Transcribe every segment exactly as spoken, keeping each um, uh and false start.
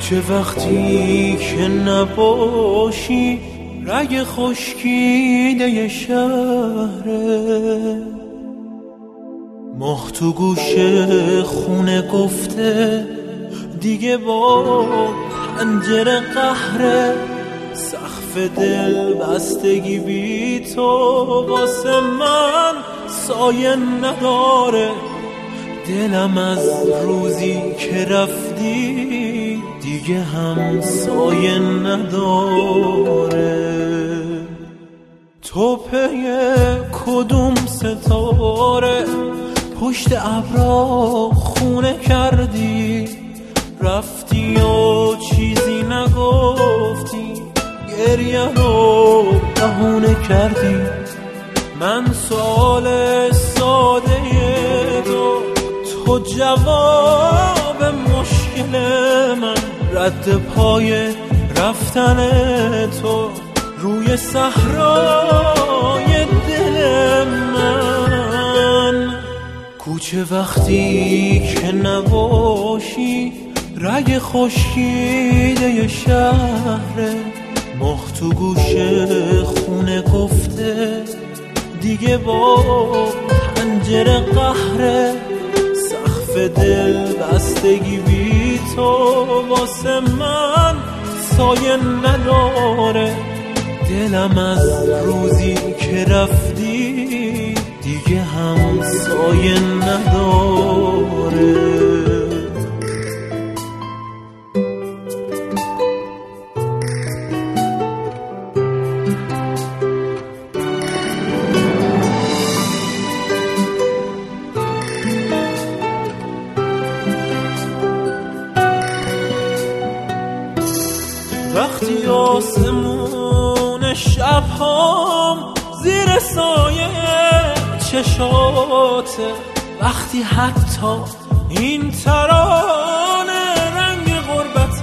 کوچه وقتی که نباشی رگ خشکیده شهره، ماه تو گوشه خونه گفته دیگه با پنجره قهره، سقف دل بستگی بی تو واسه من سایه نداره، دلم از روزی که رفتی دیگه هم سایه نداره. تو پی کدوم ستاره پشت ابرا خونه کردی، رفتی و چیزی نگفتی، گریه رو بهونه کردی. من سوال ساده تو، تو جواب مشکل من، رد پای رفتن تو روی صحرای دل من. کوچه وقتی که نباشی رگ خشکیده شهره، ماه تو گوشه خونه گفته دیگه با پنجره قهره، سقف دل بستگی بی تو واسه من سایه نداره، دلم از روزی که رفتی دیگه هم سایه نداره. وقتی آسمون شبهام زیر سایه چشاته، وقتی حتی این ترانه رنگ غربت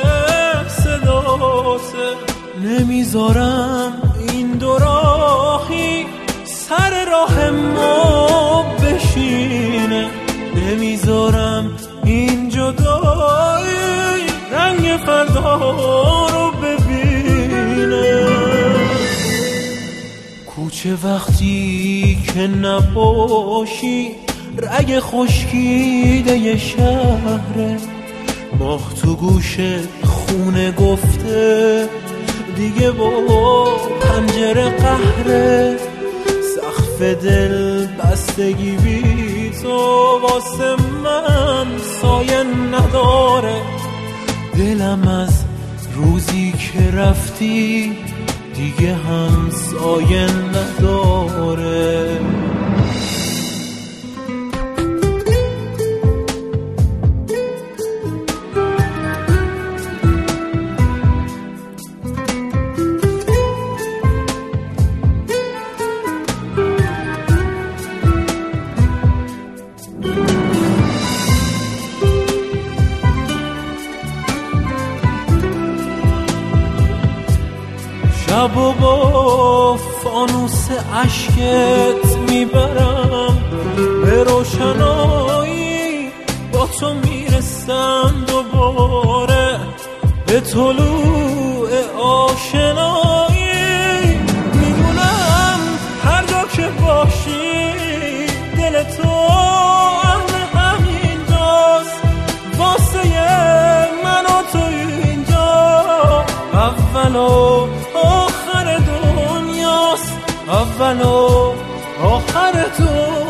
صداته، نمیذارم این دو راهی سر راه ما بشینه، نمیذارم این جدایی رنگ فردا رو ببینه. کوچه وقتی که نباشی رگ خشکیده شهره، ماه تو گوشه خونه گفته دیگه با پنجره قهره، سقف دل بستگی بی تو واسه من سایه نداره، دلم از روزی که رفتی دیگه هم سایه نداره. شب و با فانوس عشقت میبرم به روشنایی، با تو میرسم دوباره به طلوع آشنایی. میدونم هر جا که باشی دل تو اهل همینجاست، واسه من و تو اینجا اول و آخر دنیاست، اول و آخر دنیاست.